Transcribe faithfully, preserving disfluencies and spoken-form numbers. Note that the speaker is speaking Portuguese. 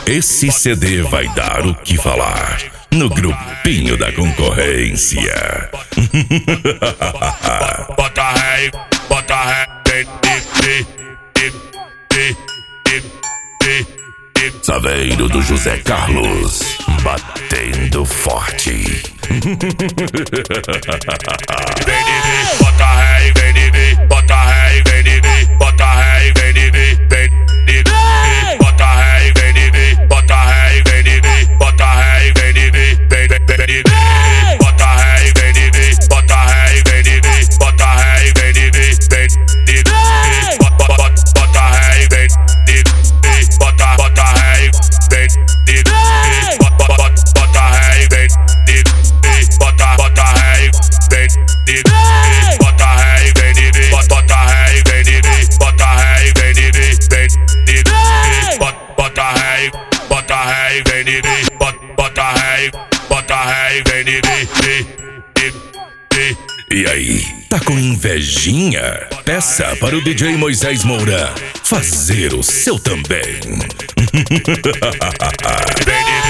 Esse C D vai dar o que falar no grupinho da concorrência. Bota ré, bota ré, vem, vem, vem, vem, vem, vem. Saveiro do José Carlos, batendo forte. Bota ré, vem, vem, bota ré, vem, vem, bota ré, vem, vem, vem, vem. Bota ré, vem, vem, bota ré, vem, vem, bota ré, vem, vem, vem, vem. Bota ré, vem, vem, bota ré, vem, vem, bota ré, vem, vem, vem. Bota ré, vem, vem, bota, bota ré, vem, vem. Bota ré, vem, vem, bota, bota ré, vem, vem. Bota ré, vem, vem, bota ré, vem, vem, bota ré, vem, vem, vem. Bota ré, bota ré, vem, vem, bota ré, bota ré, vem, vem, vem. E aí, tá com invejinha? Peça para o D J Moisés Moura fazer o seu também. Vem,